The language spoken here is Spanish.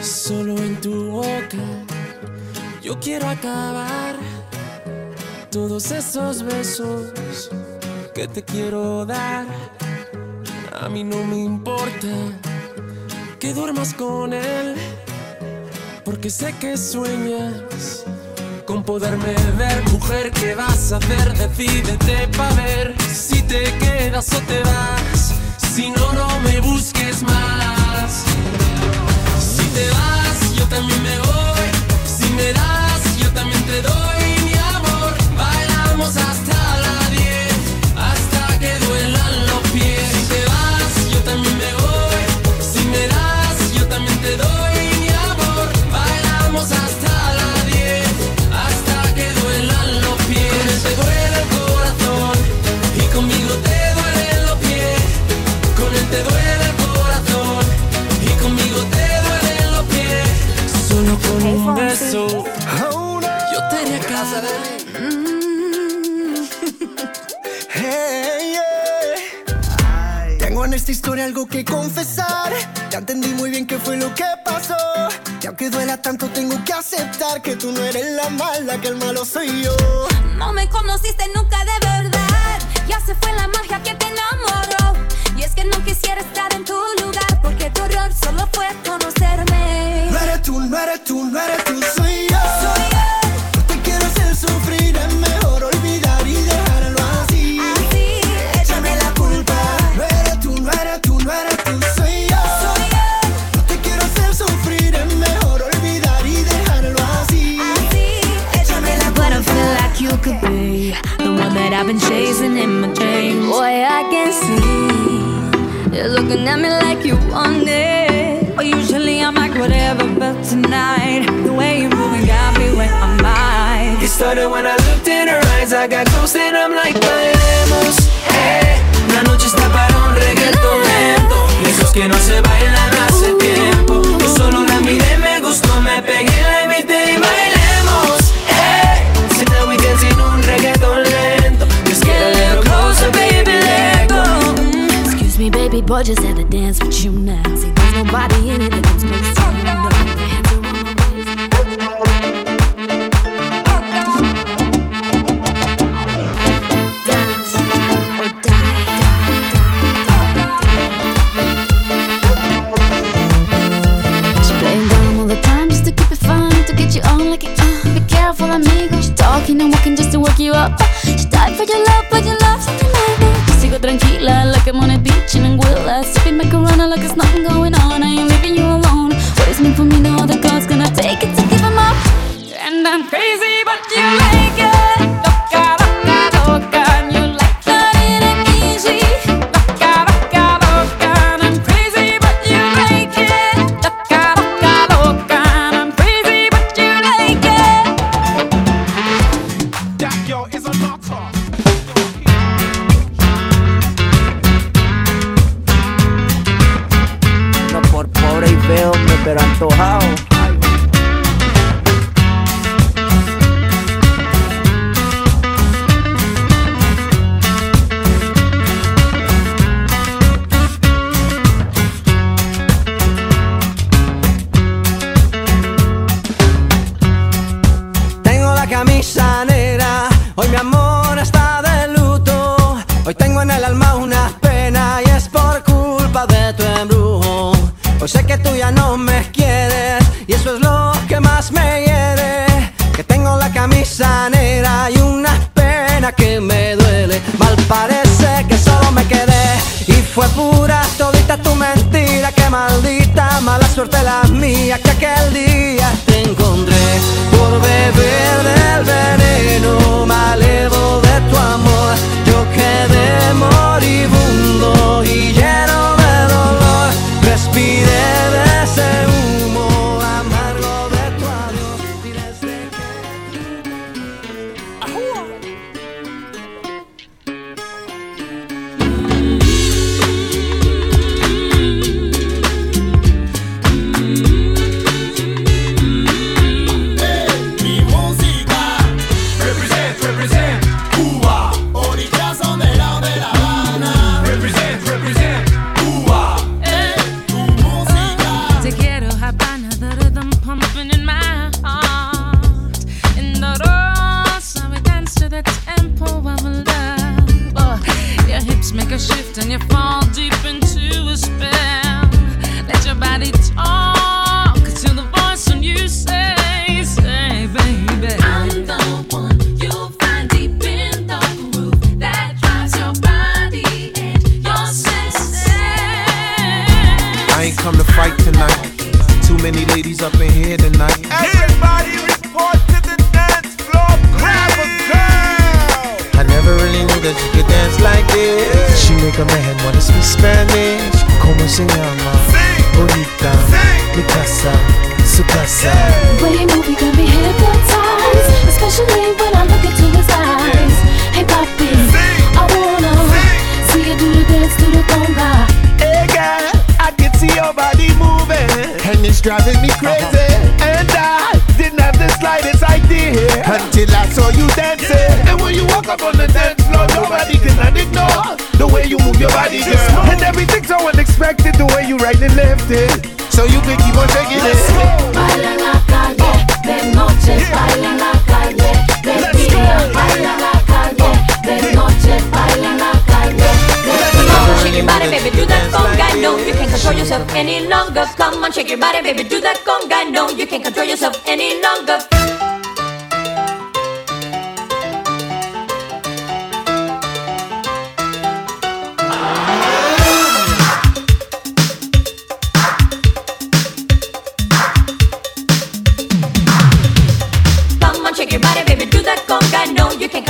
Solo en tu boca yo quiero acabar todos esos besos que te quiero dar. A mí no me importa que duermas con él, porque sé que sueñas con poderme ver. Mujer, ¿qué vas a hacer? Decídete pa' ver si te quedas o te vas. Si no, no me busques más. Si te vas, yo también me voy. Si me das, yo también te doy mi amor. Bailamos hasta las 10, hasta que duelan los pies. Si te vas, yo también me voy. Si me das, yo también te doy mi amor. Bailamos hasta las 10, hasta que duelan los pies. Con él te duele el corazón y conmigo te duelen los pies. Con él te duele el corazón y conmigo te duelen los pies. Solo con un beso yo te haría casa de Hey, yeah. Tengo en esta historia algo que confesar. Ya entendí muy bien qué fue lo que pasó. Y aunque duela tanto tengo que aceptar que tú no eres la mala, que el malo soy yo. No me conociste nunca de verdad. Ya se fue la magia que te enamoró. Y es que no quisiera estar en tu lugar, porque tu error solo fue conocerme. No eres tú, no eres tú, no eres tú, soy yo. Soy yo. No te quiero hacer sufrir, es mejor olvidar y dejarlo así. Así, Échame la culpa. No eres tú, no eres tú, no eres tú, soy yo. soy yo. No te quiero hacer sufrir, es mejor olvidar y dejarlo así. Así, échame la But I culpa. feel like you could be the one that I've been chasing in my dreams. Boy, I can see you're looking at me like you want it. But usually I'm like whatever, but tonight the way you're moving got me where I'm at. It started when I looked in her eyes. I got close and I'm like, bailemos, la noche está para un reggaetón lento. Y esos que no se bailan hace tiempo. Yo solo la miré, me gustó, me pegué, la invité y bailemos, sit down, we can sin un reggaetón lento. Just get a little closer, baby, let go. Excuse me, baby boy, just had to dance with you now. See, there's nobody in it that can space to you. No, hands are on my waist. Dance or die. She playing dumb all the time just to keep it fun, to get you on like it. Be careful, amigo. She talking and walking just to work you up. She died for your love, but your love's something like that. Yo sigo tranquila like I'm on a beach in Anguilla, sipping macarona like there's nothing going on. I ain't leaving you alone. What is meant for me, no other God's gonna take it to give him up. And I'm crazy, but you like it. Loca, loca, loca, and you like that it ain't easy. Loca, loca, loca, and I'm crazy, but you like it. Loca, loca, loca, and I'm crazy, but you like it. That girl is a nutter. No por pobre y feo, pero antojado. Tengo la camisa negra, hoy mi amor está de luto. Hoy tengo en el alma una pena y es por culpa de tu embrujo. Hoy sé que tú ya no me quieres y eso es lo que más me hiere. Que tengo la camisa negra y una pena que me duele. Mal parece que solo me quedé y fue pura todita tu mentira. Que maldita mala suerte la mía que aquel día te encontré por beber del veneno malevo de tu amor. Yo quedé moribundo y lleno de dolor. Respiré de ese humo amargo de tu adiós y desde Mi música. que me wanna speak Spanish. ¿Cómo se llama? Bonita, mi casa, su casa. When you move, you got me hypnotized, especially when I look into his eyes. Hey papi, I wanna see you do the dance to the conga. Hey girl, I can see your body moving, and it's driving me crazy. And I didn't have the slightest idea until I saw you dancing. And when you walk up on the dance floor, nobody can ignore the way you move your body, girl. And everything's so unexpected, the way you right and left it, so you can keep on taking it. Baila en la calle, de noche, baila en la calle, de día, baila en la calle, de noche, baila en la calle. Come on, shake your body, baby, do that conga. No, you can't control yourself any longer. Come on, shake your body, baby, do that conga. No, you can't control yourself any longer. Come on, shake your body, baby, do that conga. No, you can't